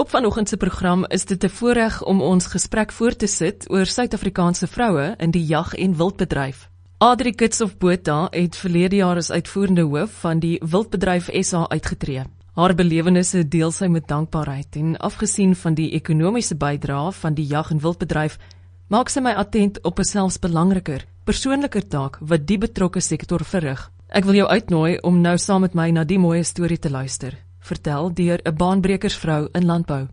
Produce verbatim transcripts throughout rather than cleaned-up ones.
Op vanoggend se program is dit 'n voorreg om ons gesprek voort te sit oor Suid-Afrikaanse vroue in die jag- en wildbedryf. Adri Kitsoff Botha het verlede jaar as uitvoerende hoof van die Wildbedryf S A uitgetree. Haar belewennisse deel sy met dankbaarheid en afgesien van die ekonomiese bydrae van die jag- en wildbedryf, maak sy my attent op 'n selfs belangriker, persoonliker taak wat die betrokke sektor verrig. Ek wil jou uitnooi om nou saam met my na die mooie storie te luister, vertel deur 'n baanbrekersvrou in landbou.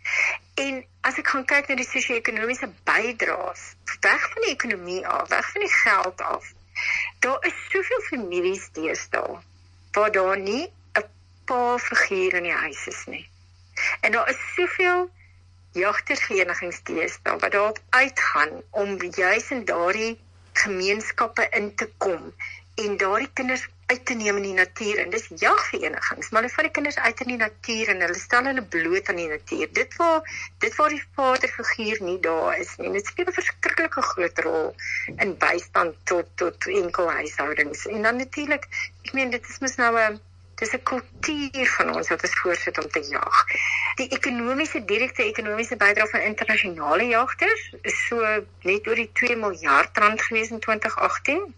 En as ek gaan kyk na die sosio-ekonomiese bydraes, weg van die ekonomie af, weg van die geld af, daar is soveel families deesdae, waar daar nie 'n pa-figuur in die huis is nie. En daar is soveel jagtersverenigings deesdae, wat daarop uitgaan om juis in daardie gemeenskappe in te kom, en daardie kinders uit te neem in die natuur, en dis jagverenigings, maar hulle vat die kinders uit in die natuur, en hulle stel hulle bloot aan die natuur, dit waar, dit waar die vaderfiguur nie daar is nie, en dit speel 'n verskriklike groot rol in bystand tot, tot enkel huishoudings, en dan natuurlik, ek meen, dit is mos nou 'n, dis 'n kultuur van ons wat ons voorsit om te jag. Die ekonomiese, direkte ekonomiese bydrae van internasionale jagters is so net oor die twee miljard rand gewees in twintig agttien.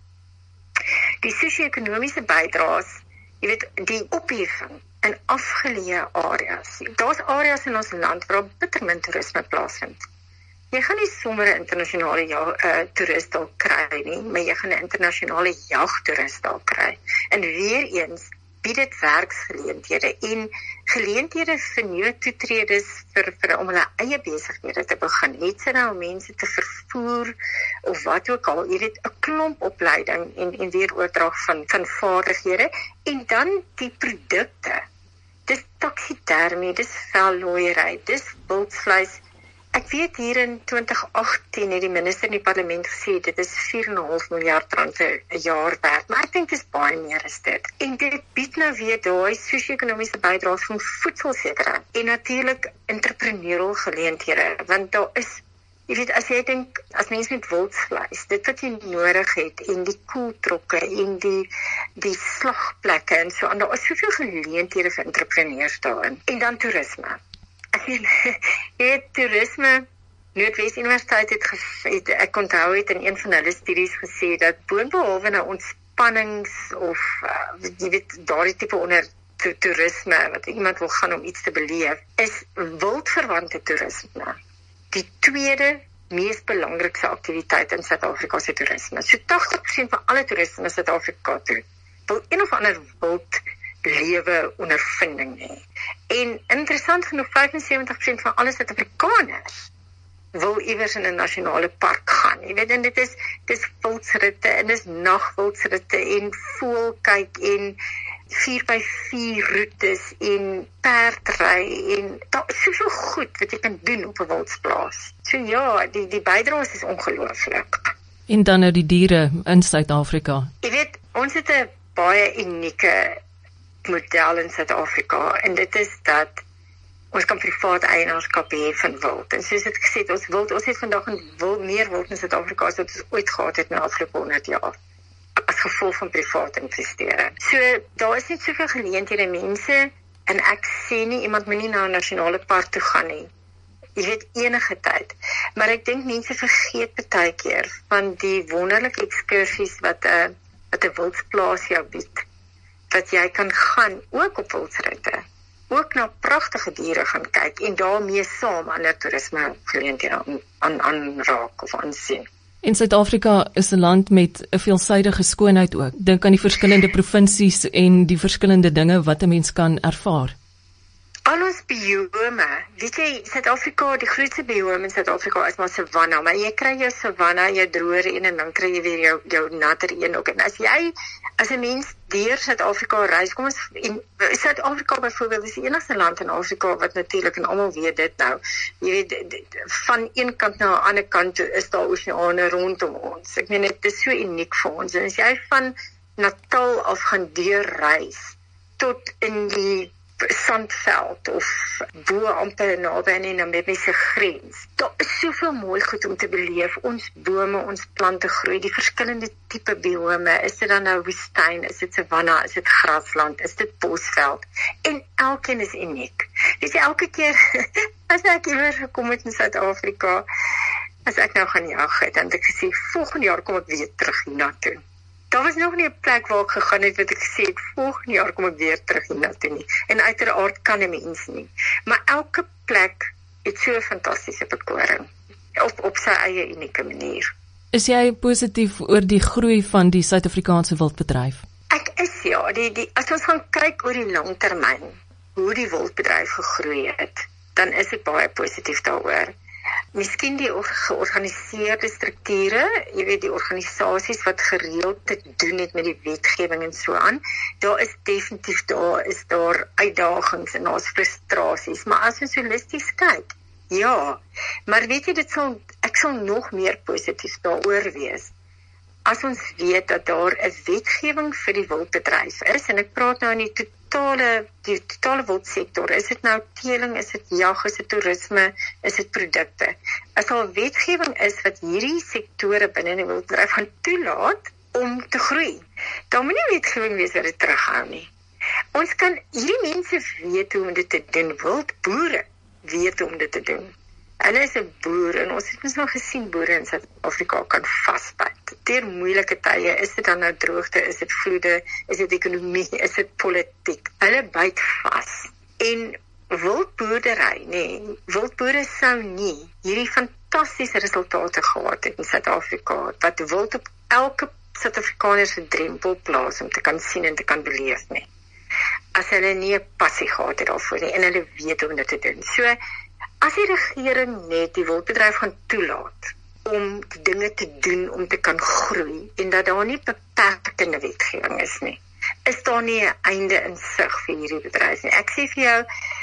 Die sosio-ekonomiese bydraes, jy weet, die opheffing in afgeleë areas. Daar's areas in ons land waar bitter min toerisme plaasvind. Jy gaan nie sommer 'n internasionale ja, uh, toerist daar kry nie, maar jy gaan 'n internasionale jagtoerist daar kry. En weer eens bied dit werksgeleenthede en geleenthede vir nuwe toetredes vir, vir om hulle eie besighede te begin. Net sy nou om mense te vervoer of wat ook al, jy weet, 'n klomp opleiding en, en weer oordrag van, van vaardighede. En dan die produkte. Dis taksidermie, dis vellooiery, dis wildsvleis. Ek weet hier in twintig agttien het die minister in die parlement gesê, dit is vier komma vyf miljard rand 'n jaar werd, maar ek dink dit is baie meer as dit. En dit bied nou weer daai sosio-ekonomiese bydraes van voedselsekerheid en natuurlik entrepreneurial geleenthede, want daar is, jy weet, as jy dink, as mens met wildsvleis, dit wat jy nodig het, en die koeltrokke, en die, die slagplekke, en so aan, daar is soveel geleenthede vir entrepreneurs daarin. En dan toerisme. As jy, jy weet, toerisme, Noordwes Universiteit het, het, ek onthou het in een van hulle studies gesê, dat boonbehalwe na ontspannings, of, uh, jy weet, daardie tipe onder to, toerisme, wat iemand wil gaan om iets te beleef, is wildverwante toerisme die tweede mees belangrikste aktiwiteit in Suid-Afrika se toerisme. So tagtig persent van alle toeriste in Suid-Afrika toe wil een of ander wild lewe ondervinding hê. En interessant genoeg, vyf en sewentig persent van alle Suid-Afrikaners wil iewers in 'n nasionale park gaan. Jy weet, en dit is, dis wildsritte, en dis nagwildsritte, en voëlkyk, en vier by vier roetes, en perdry, en daar is soveel goed wat jy kan doen op 'n wildsplaas. So ja, die, die bydraes is ongelooflik. En dan nou die diere in Suid-Afrika. Jy weet, ons het 'n baie unieke model in Suid-Afrika, en dit is dat ons kan privaat eienaarskap hê van wild. En soos ek gesê het, ons wild, ons het vandag een wild, meer wild in Suid-Afrika as wat ons ooit gehad het in die afgelope honderd jaar, as gevolg van privaat investering. So, daar is net soveel geleenthede mense, en ek sê nie, iemand moet nie na 'n nasionale park toe gaan nie. Jy weet, enige tyd. Maar ek dink mense vergeet baie keer van die wonderlike ekskursies wat 'n wat 'n wildsplaas jou bied, wat jy kan gaan, ook op wildsritte, ook na pragtige diere gaan kyk, en daarmee saam ander toerisme geleenthede aan aanraak of aansien. En Suid-Afrika is 'n land met 'n veelsidige skoonheid ook. Dink aan die verskillende provinsies en die verskillende dinge wat 'n mens kan ervaar. Al ons biome, weet jy, Suid-Afrika, die grootste biome in Suid-Afrika is maar savanna, maar jy kry jou savanna, jou droër een, en dan kry jy weer jou, jou natter een ook. En as jy, as 'n mens deur Suid-Afrika reis, kom ons, en Suid-Afrika byvoorbeeld is die enigste land in Afrika wat natuurlik, en almal weet dit nou, jy weet, van een kant na 'n ander kant toe is daar oseane rondom ons. Ek meen, dit is so uniek vir ons. En as jy van Natal af gaan deurreis tot in die Sandveld of bo amper naby aan die Namibiese grens. Daar is soveel mooi goed om te beleef. Ons bome, ons plante groei, die verskillende tipe biome. Is dit dan nou woestyn, is dit savanna, is dit grasland, is dit bosveld? En elkeen is uniek. Weet jy, elke keer as ek hier gekom het in Suid-Afrika, as ek nou gaan jag het, dan het ek gesê, volgende jaar kom ek weer terug hiernatoe. Daar was nog nie 'n plek waar ek gegaan het wat ek gesê het, volgende jaar kom ek weer terug hiernatoe nie. En uiteraard kan 'n mens nie. Maar elke plek het so 'n fantastiese bekoring, op, op sy eie unieke manier. Is jy positief oor die groei van die Suid-Afrikaanse wildbedryf? Ek is ja, die, die, as ons gaan kyk oor die langtermyn, hoe die wildbedryf gegroei het, dan is dit baie positief daaroor. Miskien die georganiseerde strukture, jy weet die organisasies wat gereeld te doen het met die wetgewing en so aan, daar is definitief daar, is daar uitdagings en daar's frustrasies, maar as ons holisties kyk, ja, maar weet jy, dit sal, ek sal nog meer positief daaroor wees, as ons weet dat daar 'n wetgewing vir die wildbedryf is, en ek praat nou in die totale, die totale wildsektor, is dit nou teeling, is dit jag, is dit toerisme, is dit produkte. As al wetgewing is wat hierdie sektore binne die wildbedryf gaan toelaat om te groei, dan moet nie wetgewing wees wat dit terughou nie. Ons kan, hierdie mense weet hoe om dit te doen, wildboere weet hoe om dit te doen. Hulle is 'n boer en ons het ons nou gesien boere in Suid-Afrika kan vasbyt. Deur moeilike tye, is dit dan nou droogte, is dit vloede, is dit ekonomie, is dit politiek. Hulle byt vas. En wildboerdery, nee, wildboere sou nie hierdie fantastiese resultate gehad het in Suid-Afrika, wat wild op elke Suid-Afrikaner se drempel plaas om te kan sien en te kan beleef nie. As hulle nie 'n passie gehad het daarvoor nie, en hulle weet hoe om dit te doen. So, as die regering net die wildbedryf gaan toelaat om die dinge te doen om te kan groei en dat daar nie beperkende wetgewing is nie, is daar nie 'n einde in sig vir hierdie bedryf nie. Ek sê vir jou,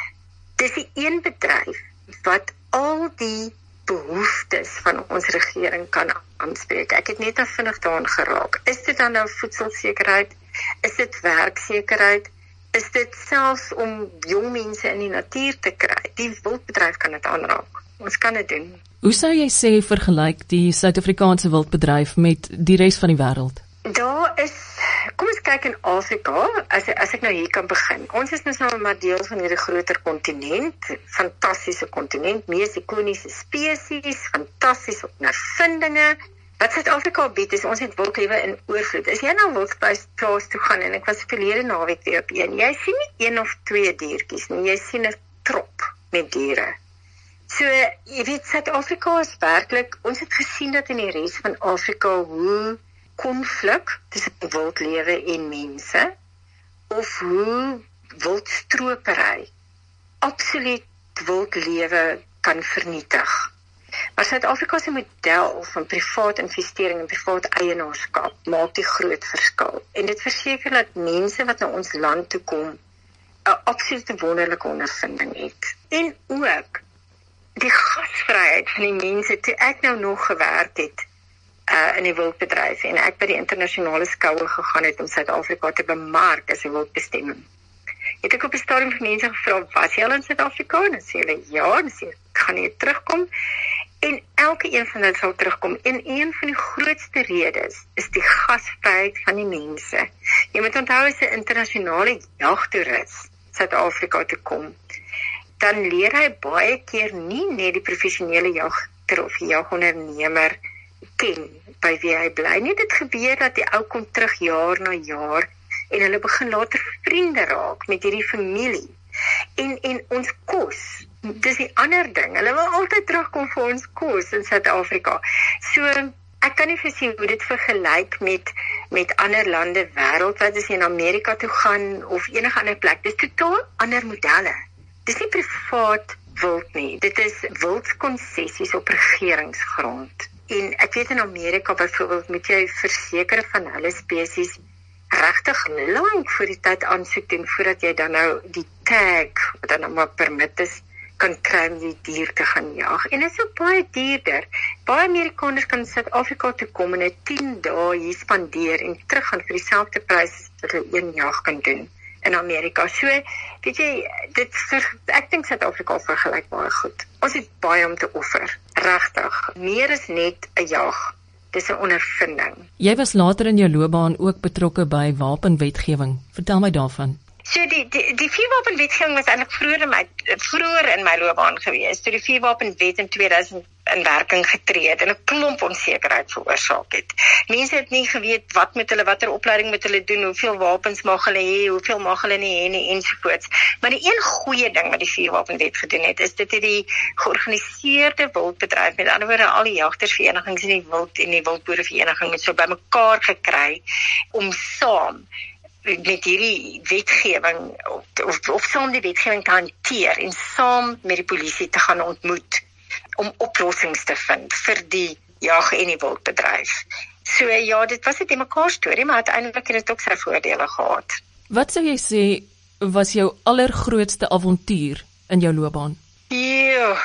dis die een bedryf wat al die behoeftes van ons regering kan aanspreek. Ek het net vinnig daaraan geraak. Is dit dan nou voedselsekerheid? Is dit werksekerheid? Is dit selfs om jong mense in die natuur te kry? Die wildbedryf kan dit aanraak. Ons kan dit doen. Hoe sou jy sê vergelyk die Suid-Afrikaanse wildbedryf met die res van die wêreld? Daar is, kom ons kyk in Afrika, as, as ek nou hier kan begin. Ons is nou maar deel van hierdie groter kontinent, fantastiese kontinent, mees ikoniese spesies, fantastiese ondervindinge. Wat Suid-Afrika bied is, ons het wildlewe in oorvloed. As jy nou wildplaas toe gaan, en ek was verlede naweek weer op een, jy sien nie een of twee diertjies nie, jy sien 'n trop met diere. So, jy weet, Suid-Afrika is werklik, ons het gesien dat in die res van Afrika hoe konflik tussen wildlewe en mense, of hoe wildstropery absoluut wildlewe kan vernietig. Maar Suid-Afrika se model van privaat investering en privaat eienaarskap maak die groot verskil. En dit verseker dat mense wat na ons land toe kom 'n absolute wonderlike ondervinding het. En ook die gasvryheid van die mense, toe ek nou nog gewerk het uh, in die wildbedryf en ek by die internasionale skoue gegaan het om Suid-Afrika te bemark as 'n wildbestemming. Het ek op die stadium van mense gevra, was jy al in Suid-Afrika? En sê hulle, ja, en sê, ek gaan nie terugkom. En elke een van hulle sal terugkom. En een van die grootste redes is die gasvryheid van die mense. Jy moet onthou, as 'n internasionale jagtoerist Suid-Afrika toe kom, dan leer hy baie keer nie net die professionele jagter of die jagondernemer ken by wie hy bly nie. Dit gebeur dat die ou kom terug jaar na jaar en hulle begin later vriende raak met hierdie familie. En, en ons kos, dis die ander ding, hulle wil altyd terugkom vir ons kos in Suid-Afrika. So, ek kan nie versien hoe dit vergelyk met, met ander lande wêreldwyd, as jy in Amerika toe gaan, of enige ander plek, dis totaal ander modelle. Dis nie privaat wild nie, dit is wildskonsessies op regeringsgrond. En ek weet in Amerika byvoorbeeld, moet jy verseker van hulle spesies regtig lank voor die tyd aansoek doen, voordat jy dan nou die tag, wat dan nou maar permit is, kan kry om die dier te gaan jag. En dit is ook baie duurder. Baie Amerikaners kan in Suid-Afrika toe kom en tien dae hier spandeer en teruggaan vir dieselfde prys wat hulle een jag kan doen in Amerika. So, weet jy, dit ek dink Suid-Afrika vergelyk baie goed. Ons het baie om te offer, regtig. Meer is net 'n jag. Dis 'n ondervinding. Jy was later in jou loopbaan ook betrokke by wapenwetgewing. Vertel my daarvan. So die die, die vuurwapenwetgewing was eintlik vroeër in my vroeër in my loopbaan gewees. Toe die vuurwapenwet in tweeduisend in werking getree het en 'n klomp onsekerheid veroorsaak het. Mense het nie geweet wat met hulle, watter opleiding moet hulle doen, hoeveel wapens mag hulle hê, hoeveel mag hulle nie hê nie ensovoorts. Maar die een goeie ding wat die vuurwapenwet gedoen het, is dit het die georganiseerde wildbedryf, met ander woorde al die jagtersverenigings en die wild en die wildboereverenigings het so bymekaar gekry om saam met hierdie wetgewing of, of, of saam die wetgewing te hanteer en saam met die polisie te gaan ontmoet om oplossings te vind vir die jag en die wildbedryf. So ja, dit was 'n te mekaar storie, maar uiteindelik het dit ook sy voordele gehad. Wat sou jy sê was jou allergrootste avontuur in jou loopbaan? Ja.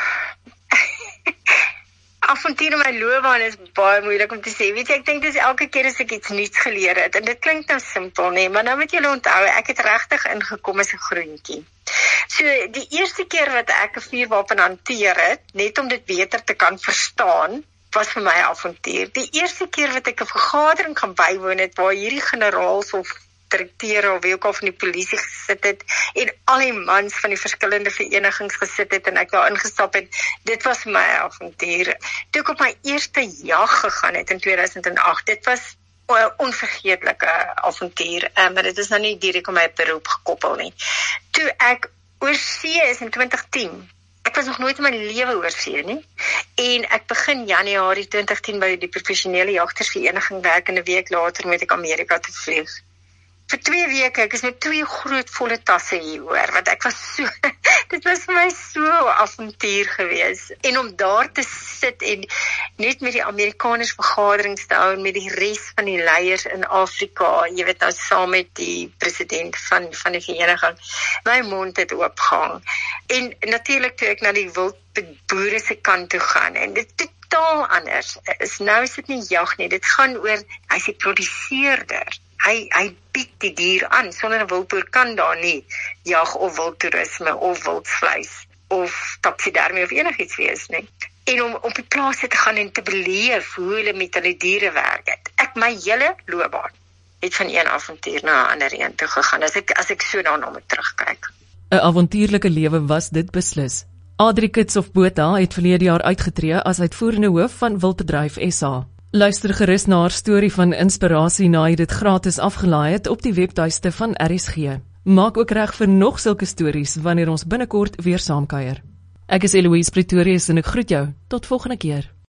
Avontuur in my loopbaan is baie moeilik om te sê. Weet jy, ek dink dis elke keer as ek iets nuuts geleer het en dit klink nou simpel, nee, maar nou moet julle onthou, ek het regtig ingekom as 'n groentjie. So die eerste keer wat ek 'n vuurwapen hanteer het, net om dit beter te kan verstaan, was vir my 'n avontuur. Die eerste keer wat ek 'n vergadering gaan bywoon het waar hierdie generaals of direkteure of wie ook al van die polisie gesit het en al die mans van die verskillende verenigings gesit het en ek daar ingestap het, dit was vir my 'n avontuur. Toe ek op my eerste jag gegaan het in tweeduisend agt, dit was 'n onvergeetlike avontuur, um, maar dit is nou nie direk aan my beroep gekoppel nie. Toe ek oorsee is in twintig tien, ek was nog nooit in my lewe oorsee nie, en ek begin Januarie twintig tien by die professionele jagtersvereniging werk en 'n week later moet ek Amerika toe vlieg. Vir twee weke, ek is met twee groot volle tasse hier oor, want ek was so, dit was vir my so 'n avontuur gewees. En om daar te sit en net met die Amerikaners vergaderings te hou, met die res van die leiers in Afrika, jy weet nou saam met die president van, van die vereniging, my mond het oopgehang. En natuurlik toe ek na die wildboere se kant toe gaan, en dit totaal anders is, nou is dit nie jag nie, dit gaan oor, hy is die produseerder. Hy, hy bied die dier aan, sonder 'n wildboer kan daar nie jag of wildtoerisme of wildsvleis of taxidermie of enigiets wees nie. En om op die plase te gaan en te beleef hoe hulle met hulle diere werk het. Ek my hele loopbaan het van een avontuur na 'n ander een toe gegaan, as ek, as ek so daarna moet terugkyk. 'n Avontuurlike lewe was dit beslis. Adri Kitsoff Botha het verlede jaar uitgetree as uitvoerende hoof van Wildbedryf S A. Luister gerus na haar storie van inspirasie na hy dit gratis afgelaai het op die webtuiste van R S G. Maak ook reg vir nog sulke stories wanneer ons binnekort weer saamkuier. Ek is Eloise Pretorius en ek groet jou tot volgende keer.